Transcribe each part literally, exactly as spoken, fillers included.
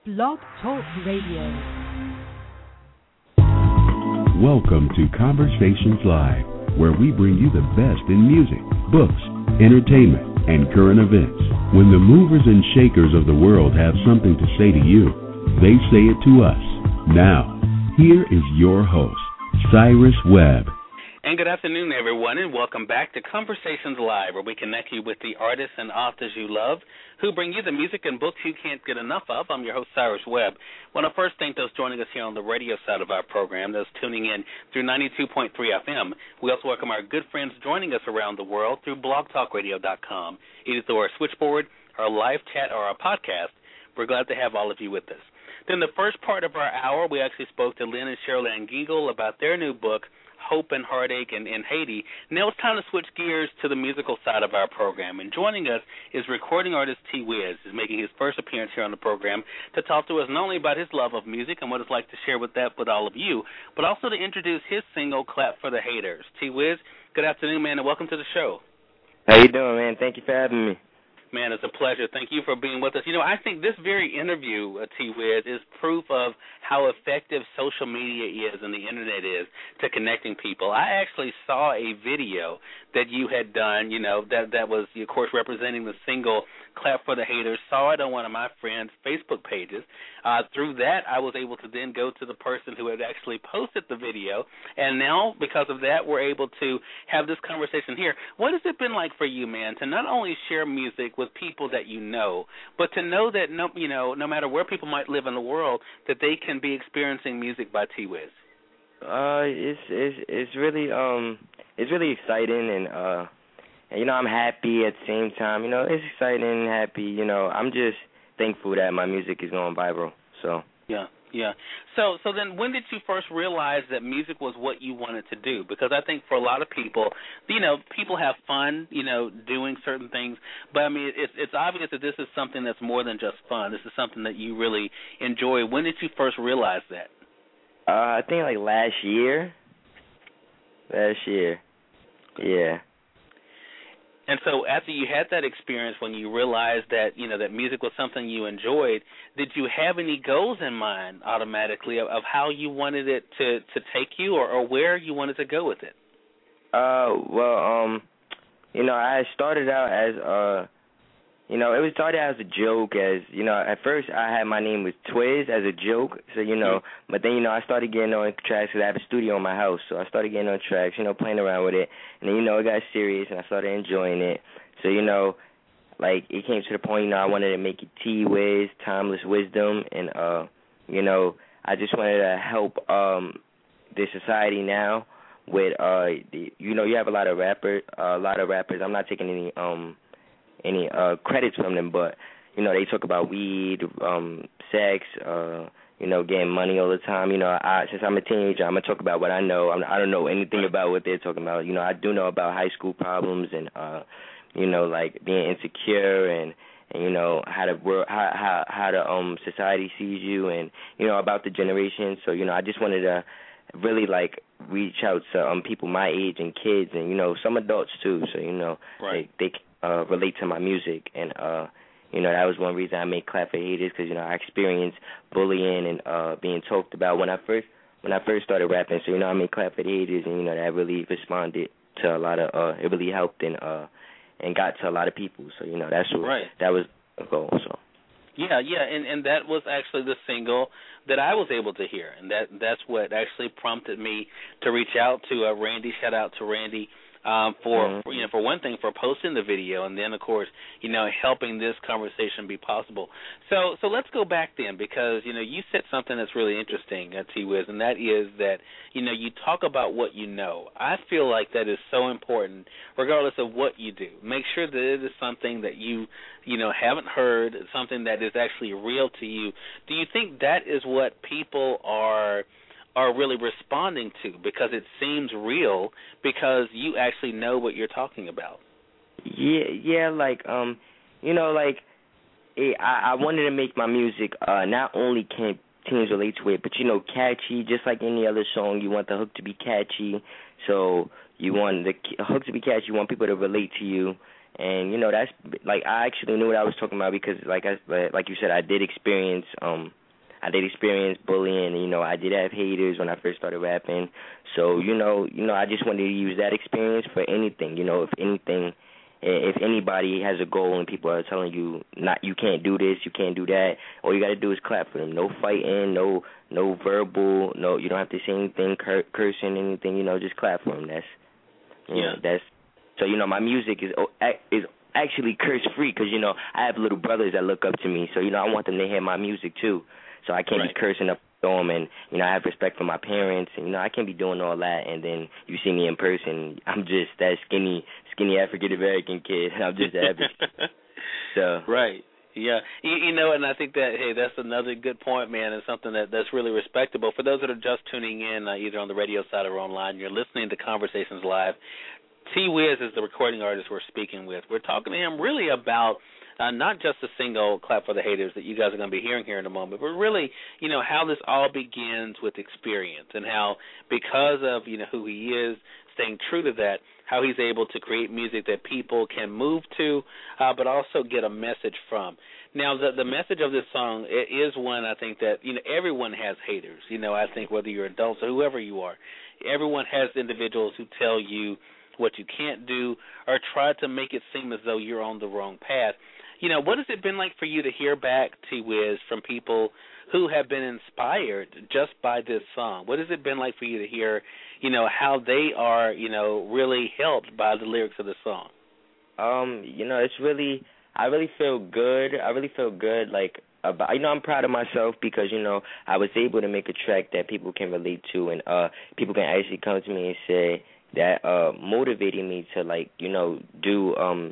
Blog Talk Radio. Welcome to Conversations Live, where we bring you the best in music, books, entertainment, and current events. When the movers and shakers of the world have something to say to you, they say it to us. Now, here is your host, Cyrus Webb. And good afternoon, everyone, and welcome back to Conversations Live, where we connect you with the artists and authors you love who bring you the music and books you can't get enough of. I'm your host, Cyrus Webb. I want to first thank those joining us here on the radio side of our program, those tuning in through ninety-two point three F M. We also welcome our good friends joining us around the world through blog talk radio dot com, either through our switchboard, our live chat, or our podcast. We're glad to have all of you with us. Then the first part of our hour, we actually spoke to Lynn and Cheryl Ann Gingle about their new book, Hope and Heartache in, in Haiti. Now it's time to switch gears to the musical side of our program. And joining us is recording artist T Wiz, who's making his first appearance here on the program to talk to us not only about his love of music and what it's like to share with that with all of you, but also to introduce his single, Clap for the Haters. T Wiz, good afternoon, man, and welcome to the show. How you doing, man? Thank you for having me. Man, it's a pleasure. Thank you for being with us. You know, I think this very interview, uh, T Wiz, is proof of how effective social media is and the Internet is to connecting people. I actually saw a video that you had done, you know, that, that was, of course, representing the single Clap for the Haters. Saw it on one of my friends' Facebook pages. Uh, through that, I was able to then go to the person who had actually posted the video, and now, because of that, we're able to have this conversation here. What has it been like for you, man, to not only share music with people that you know, but to know that, no, you know, no matter where people might live in the world, that they can be experiencing music by T Wiz? Uh, it's it's it's really um it's really exciting, and uh, and, you know, I'm happy at the same time. You know, it's exciting and happy. You know, I'm just thankful that my music is going viral. So yeah. Yeah. So so then when did you first realize that music was what you wanted to do? Because I think for a lot of people, you know, people have fun, you know, doing certain things. But, I mean, it's, it's obvious that this is something that's more than just fun. This is something that you really enjoy. When did you first realize that? Uh, I think like last year. Last year. Yeah. And so after you had that experience, when you realized that, you know, that music was something you enjoyed, did you have any goals in mind automatically of, of how you wanted it to, to take you, or, or where you wanted to go with it? Uh, well, um, you know, I started out as, uh, you know, it was started out as a joke, as, you know, at first I had my name was Twiz as a joke, so, you know, mm-hmm. but then, you know, I started getting on tracks because I have a studio in my house, so I started getting on tracks, you know, playing around with it, and then, you know, it got serious, and I started enjoying it, so, you know, like, it came to the point, you know, I wanted to make it T-Wiz, Timeless Wisdom, and, uh, you know, I just wanted to help, um, the society now with, uh, the, you know, you have a lot of rappers, uh, a lot of rappers, I'm not taking any, um, any uh, credits from them, but, you know, they talk about weed, um, sex, uh, you know, getting money all the time. You know, I, since I'm a teenager, I'm going to talk about what I know. I'm, I don't know anything about what they're talking about. You know, I do know about high school problems and, uh, you know, like being insecure and, and you know, how the world, how, how, how the um, society sees you and, you know, about the generation. So, you know, I just wanted to really, like, reach out to um, people my age and kids and, you know, some adults, too. So, you know, right. they, they Uh, relate to my music, and uh, you know, that was one reason I made Clap for Haters, because, you know, I experienced bullying and uh, being talked about when I first when I first started rapping. So, you know, I made Clap for the Haters, and, you know, that really responded to a lot of uh, it really helped and uh, and got to a lot of people. So, you know, that's what right. that was a goal. So. Yeah, yeah, and, and that was actually the single that I was able to hear, and that that's what actually prompted me to reach out to uh, Randy. Shout out to Randy. Um, for, mm-hmm. for you know, for one thing, for posting the video, and then of course, you know, helping this conversation be possible. So, so let's go back then, because you know, you said something that's really interesting, uh, T Wiz, and that is that you know, you talk about what you know. I feel like that is so important, regardless of what you do. Make sure that it is something that you, you know, haven't heard, something that is actually real to you. Do you think that is what people are? are really responding to, because it seems real, because you actually know what you're talking about? Yeah, yeah, like, um, you know, like, it, I, I wanted to make my music, uh, not only can teens relate to it, but, you know, catchy, just like any other song, you want the hook to be catchy, so you want the hook to be catchy, you want people to relate to you, And you know, that's like I actually knew what I was talking about because, like I like you said, I did experience um, I did experience bullying. You know, I did have haters when I first started rapping. So you know, you know, I just wanted to use that experience for anything. You know, if anything, if anybody has a goal and people are telling you not, you can't do this, you can't do that, all you got to do is clap for them. No fighting, no no verbal, no, you don't have to say anything, cur- cursing, anything. You know, just clap for them. That's you yeah. know, that's. So, you know, my music is is actually curse-free because, you know, I have little brothers that look up to me. So, you know, I want them to hear my music, too. So I can't right. be cursing up them. And, you know, I have respect for my parents. And, you know, I can't be doing all that. And then you see me in person, I'm just that skinny, skinny African-American kid. I'm just average. So. Right. Yeah, you, you know, and I think that, hey, that's another good point, man, and something that, that's really respectable. For those that are just tuning in, uh, either on the radio side or online, you're listening to Conversations Live. T-Wiz is the recording artist we're speaking with. We're talking to him really about uh, not just the single Clap for the Haters that you guys are going to be hearing here in a moment, but really, you know, how this all begins with experience and how because of, you know, who he is, staying true to that, how he's able to create music that people can move to, uh, but also get a message from. Now, the the message of this song it is one I think that, you know, everyone has haters. You know, I think whether you're adults or whoever you are, everyone has individuals who tell you what you can't do, or try to make it seem as though you're on the wrong path. You know, what has it been like for you to hear back, T-Wiz, from people who have been inspired just by this song? What has it been like for you to hear, you know, how they are, you know, really helped by the lyrics of the song? Um, you know, it's really, I really feel good. I really feel good, like, about, you know, I'm proud of myself because, you know, I was able to make a track that people can relate to and uh, people can actually come to me and say, that uh motivated me to like you know do um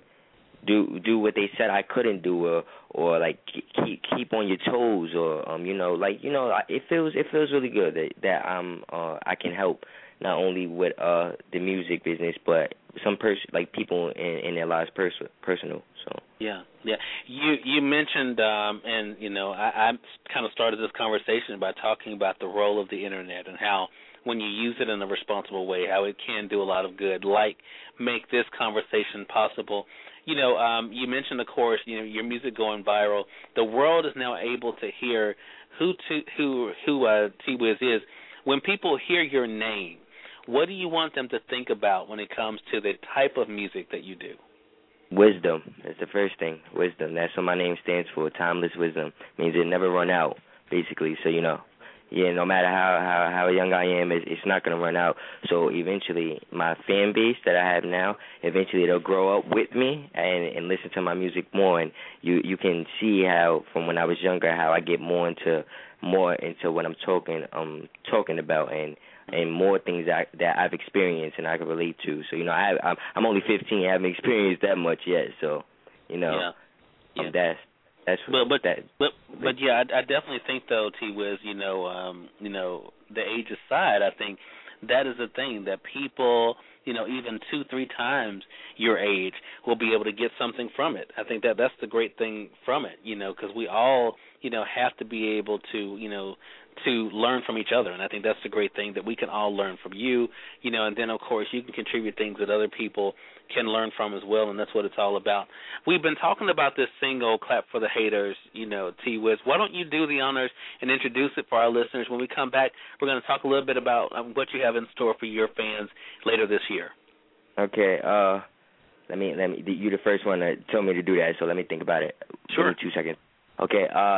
do do what they said I couldn't do or or like keep keep on your toes or um you know like you know it feels it feels really good that that I'm uh I can help not only with uh the music business but some person like people in, in their lives pers- personal so yeah yeah you you mentioned um and you know I, I kind of started this conversation by talking about the role of the internet and how when you use it in a responsible way, how it can do a lot of good, like make this conversation possible. You know, um, you mentioned, of course, you know, your music going viral. The world is now able to hear who to, who who uh, T-Wiz is. When people hear your name, what do you want them to think about when it comes to the type of music that you do? Wisdom. That's the first thing, wisdom. That's what my name stands for, timeless wisdom. Means it never run out, basically, so you know. Yeah, no matter how, how, how young I am, it's, it's not going to run out. So eventually, my fan base that I have now, eventually they'll grow up with me and, and listen to my music more. And you, you can see how, from when I was younger, how I get more into more into what I'm talking um talking about and, and more things that, that I've experienced and I can relate to. So, you know, I, I'm, I'm only fifteen. I haven't experienced that much yet. So, you know, yeah. Yeah. Um, that's... That's but but, that, but but yeah, I, I definitely think though, T-Wiz, you know, um, you know, the age aside, I think that is the thing that people, you know, even two, three times your age will be able to get something from it. I think that that's the great thing from it, you know, because we all, you know, have to be able to, you know, to learn from each other, and I think that's the great thing that we can all learn from you, you know, and then of course you can contribute things that other people can learn from as well, and that's what it's all about. We've been talking about this single, Clap for the Haters, you know, T-Wiz. Why don't you do the honors and introduce it for our listeners? When we come back, we're going to talk a little bit about um, what you have in store for your fans later this year. Okay, uh, let me, let me, you're the first one that told me to do that, so let me think about it. Sure. Give me two seconds. Okay, uh,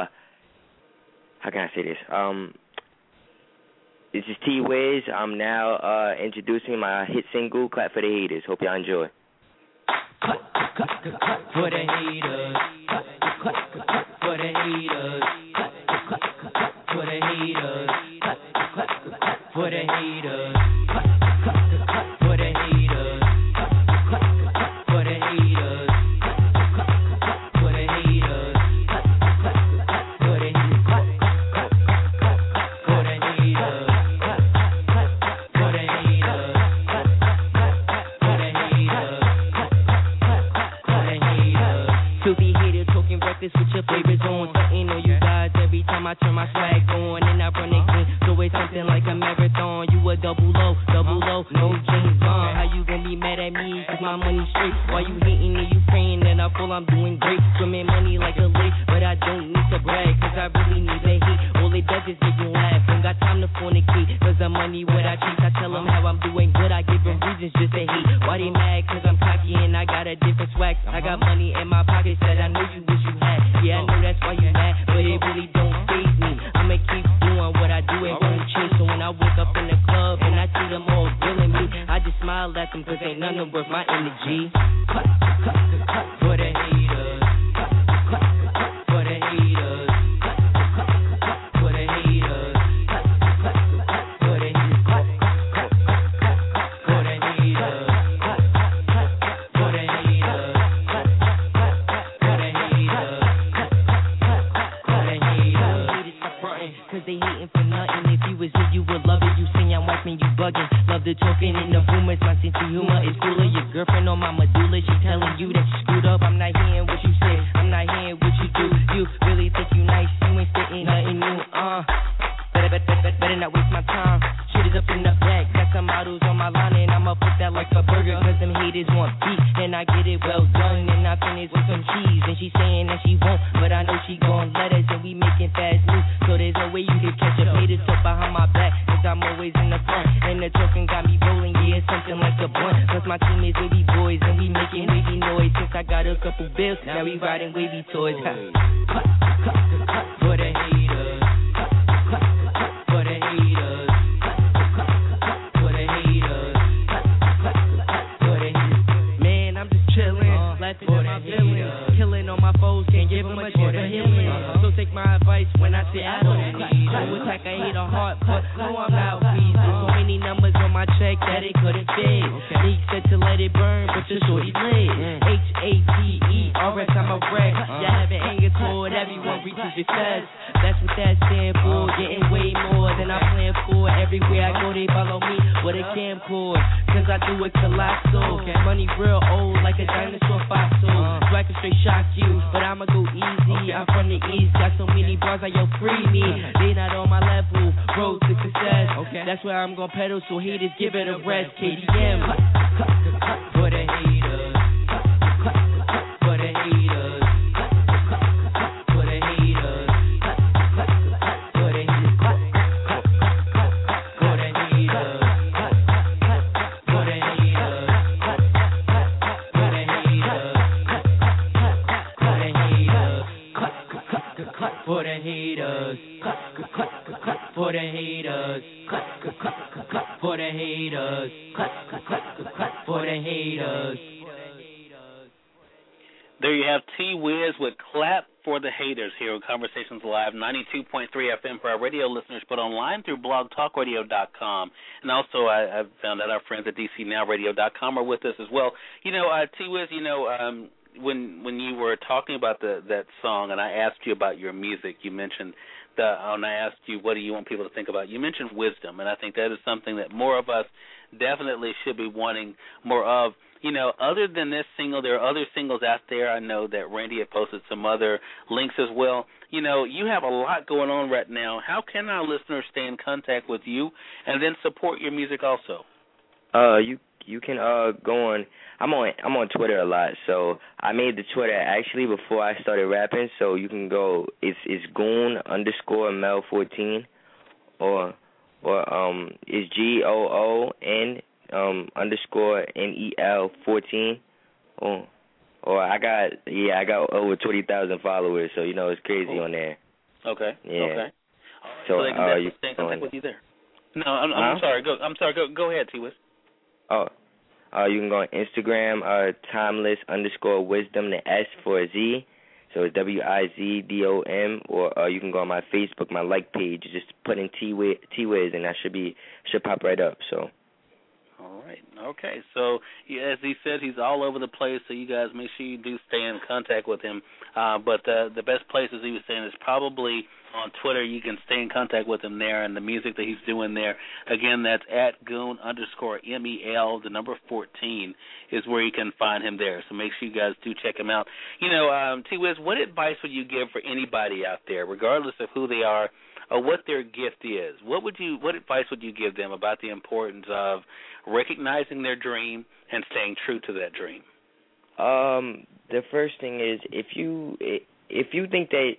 how can I say this? Um, this is T-Wiz. I'm now uh, introducing my hit single, Clap for the Haters. Hope y'all enjoy. Clap, clap, clap, clap for the haters. Clap, clap, clap for the haters. Clap, clap, clap for the haters. Clap, clap, clap for the haters. Clap, clap, clap for the haters. Clap, clap for the haters. Clap, clap for the haters. Clap, clap for the haters. Clap, clap for the haters. Clap, clap for the haters. Clap, clap for the haters. To be hated, talking breakfast with your favorites on. Stunting on you guys every time I turn my swag on. And I run it clean, so it's something like a marathon. You a double low, double low, no James Bond. How you gonna be mad at me? Cause my money straight. While you hating and you praying full, I'm doing great. Swimming money like a lake, but I don't need to brag, cause I really need the heat. All it does is make me laugh. Don't got time to fornicate, cause the money what I chase. I tell them how I'm doing good, I give them reasons just to hate. Why they mad? Cause I'm cocky and I got a different swag. I got money in my pocket, said I know you wish you had. Yeah, I know that's why you mad, but it really don't faze me. I'ma keep doing what I do, it won't change. So when I wake up in the club and I see them all grilling me, I just smile at them cause ain't none of worth my energy. Cut, cut, cut, cut for the haters. Cut, cut, cut for the haters. Cut, cut, cut for the haters. Cut, cut, cut for the haters. Cut, cut, cut for the haters. Cut, cut, cut for the haters. Cut, cut for the haters. Cut, cut for the haters. Haters stop frontin' cause they hating for nothing. If you was here, you would love it. You sing, I'm watching you bugging. Love the talking and the rumors. My sense of humor is cooler. Your girlfriend on my medulla, she telling you that you screwed up. I'm not hearing what you say, I'm not hearing what you do. You really think you nice, you ain't spitting nothing new. Uh, better, better, better, better not waste my time. Shit is up in the back, got some models on my line and I'ma put that like a burger. Cause them haters want beef and I get it well done. And I finish with some cheese and she saying that she won't, but I know she gon' let us and we making fast moves. So there's no way you can catch up. Haters talk behind my back cause I'm always in the front. And the talking got me rolling, yeah, it's something like a blunt. Plus my team is wavy boys and we making wavy noise. Since I got a couple bills, now we riding wavy toys. Cut, cut, cut, cut for the haters. Cut, cut, cut for the haters. Cut, cut, cut for the haters. Cut, cut, cut for the haters. Man, I'm just chillin', uh, laughing at my feelings, killing on my foes, can't give them a chance for healing. Uh-huh. So take my advice when I say I don't need it. It's like I hate a heart, but no, I'm not weezy. So many numbers on my check that it couldn't fit. He said to let it burn, but the shorty lit. H A T E R S, I'm a wreck. You haven't anger toward everyone reaches success. That's what that stand for. Getting way more than I planned for. Everywhere I go, they follow me with a camcorder. Cause I do it colossal. Money real old like a dinosaur fossil. So I can straight shock you, but I'ma go easy. I'm from the east, got so many bars, I yo free me. They not on my level, road to success. That's where I'm gon' pedal, so haters give it a rest. K D M. Cut, cut, cut for the haters. Cut, cut, cut for the haters. Cut, cut, cut for the haters. Cut, cut, cut for the haters. Cut, cut, cut for the haters. Cut, cut, cut for the haters. Cut, cut, cut for the haters. Cut, cut, cut for the haters. Cut, cut, cut for the haters. Cut, cut, cut for the haters. Cut, cut, cut for the haters. There you have T Wiz with Clap for the Haters here on Conversations Live, ninety-two point three F M for our radio listeners, but online through blog talk radio dot com. And also I, I've found that our friends at D C now radio dot com are with us as well. You know, uh, T Wiz, you know, um, when when you were talking about the that song and I asked you about your music, you mentioned the, and I asked you what do you want people to think about, you mentioned wisdom, and I think that is something that more of us definitely should be wanting more of. You know, other than this single, there are other singles out there. I know that Randy had posted some other links as well. You know, you have a lot going on right now. How can our listeners stay in contact with you and then support your music also? Uh, you you can uh go on. I'm on I'm on Twitter a lot, so I made the Twitter actually before I started rapping. So you can go. It's it's Goon underscore Mel fourteen, or or um it's G O O N. Um, underscore N E L fourteen. Oh, or I got yeah, I got over twenty thousand followers, so you know it's crazy cool. on there. Okay. Yeah. Okay. So, so they can uh, definitely you stay in contact with you there. No, I'm, huh? I'm sorry. Go. I'm sorry. Go. Go ahead, T Wiz. Oh, uh, you can go on Instagram, uh, timeless underscore wisdom, the S for a Z, so it's W I Z D O M, or uh, you can go on my Facebook, my like page, just put in T Wiz, T Wiz, and that should be should pop right up. So. All right. Okay. So, yeah, as he said, he's all over the place, so you guys make sure you do stay in contact with him. Uh, but uh, the best place, as he was saying, is probably on Twitter. You can stay in contact with him there and the music that he's doing there. Again, that's at Goon underscore M E L, the number fourteen is where you can find him there. So make sure you guys do check him out. You know, um, T Wiz, what advice would you give for anybody out there, regardless of who they are, or what their gift is? What would you? What advice would you give them about the importance of recognizing their dream and staying true to that dream? Um, the first thing is if you if you think that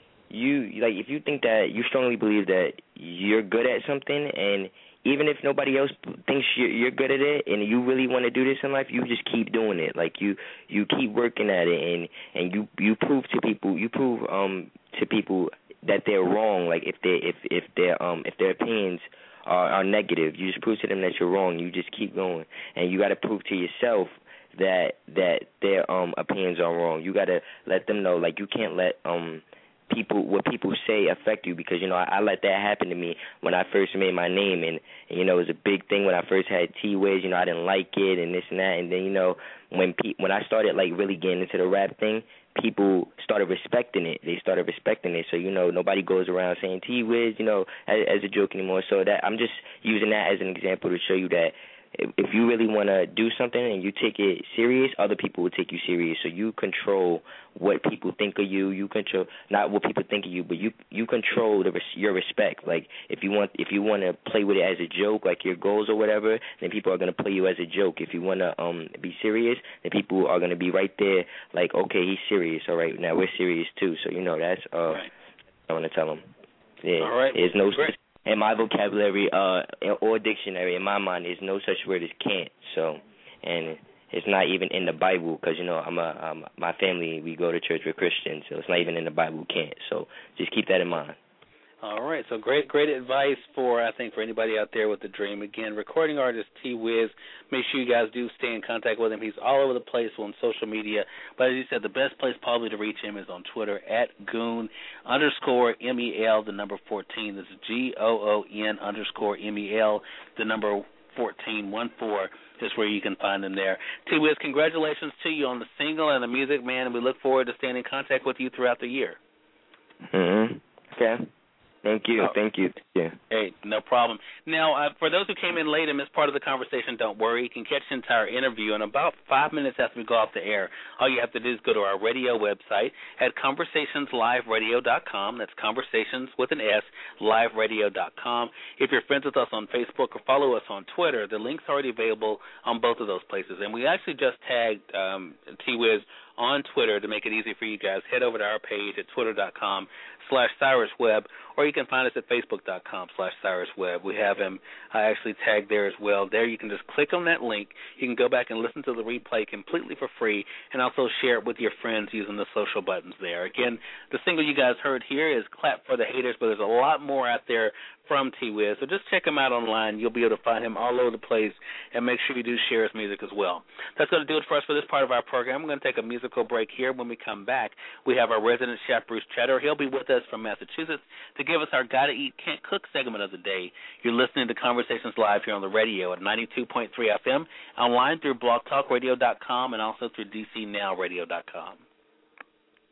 you like if you think that you strongly believe that you're good at something, and even if nobody else thinks you're, you're good at it, and you really want to do this in life, you just keep doing it. Like you, you keep working at it, and and you you prove to people, you prove um to people that they're wrong. Like if they if if their um if their opinions are, are negative, you just prove to them that you're wrong. You just keep going, and you got to prove to yourself that that their um opinions are wrong. You got to let them know. Like you can't let um. people what people say affect you, because you know I, I let that happen to me when I first made my name, and, and you know it was a big thing when I first had T-Wiz. You know I didn't like it and this and that, and then you know when pe- when I started like really getting into the rap thing, people started respecting it. They started respecting it. So you know nobody goes around saying T-Wiz, you know, as, as a joke anymore. So that I'm just using that as an example to show you that if you really want to do something and you take it serious, other people will take you serious. So you control what people think of you. You control not what people think of you, but you you control the your respect. Like if you want if you want to play with it as a joke, like your goals or whatever, then people are gonna play you as a joke. If you want to um be serious, then people are gonna be right there. Like okay, he's serious. All right, now we're serious too. So you know that's uh right. I want to tell them. Yeah, all right. There's no. Great. In my vocabulary uh, or dictionary, in my mind, there's no such word as can't. So, and it's not even in the Bible, because you know I'm a um, my family, we go to church, we're Christians, so it's not even in the Bible. Can't. So just keep that in mind. All right, so great, great advice for, I think, for anybody out there with a dream. Again, recording artist T-Wiz. Make sure you guys do stay in contact with him. He's all over the place on social media. But as you said, the best place probably to reach him is on Twitter, at Goon underscore M E L, the number fourteen. This is G O O N underscore M E L, the number fourteen, one four is where you can find him there. T-Wiz, congratulations to you on the single and the music, man, and we look forward to staying in contact with you throughout the year. Mm-hmm. Okay. Thank you, oh. thank you, yeah. Hey, no problem. Now, uh, for those who came in late and missed part of the conversation, don't worry. You can catch the entire interview in about five minutes after we go off the air. All you have to do is go to our radio website at conversations live radio dot com. That's conversations with an S, live radio dot com. If you're friends with us on Facebook or follow us on Twitter, the link's already available on both of those places. And we actually just tagged um, T-Wiz on Twitter to make it easy for you guys. Head over to our page at twitter dot com slash Cyrus Webb, or you can find us at facebook dot com slash Cyrus Webb. We have him uh, actually tagged there as well. There you can just click on that link. You can go back and listen to the replay completely for free, and also share it with your friends using the social buttons there. Again, the single you guys heard here is Clap for the Haters, but there's a lot more out there from T-Wiz. So just check him out online. You'll be able to find him all over the place, and make sure you do share his music as well. That's going to do it for us for this part of our program. We're going to take a musical break here. When we come back, we have our resident chef, Bruce Cheddar. He'll be with us from Massachusetts to give us our Gotta Eat, Can't Cook segment of the day. You're listening to Conversations Live here on the radio at ninety-two point three F M, online through blog talk radio dot com, and also through D C now radio dot com.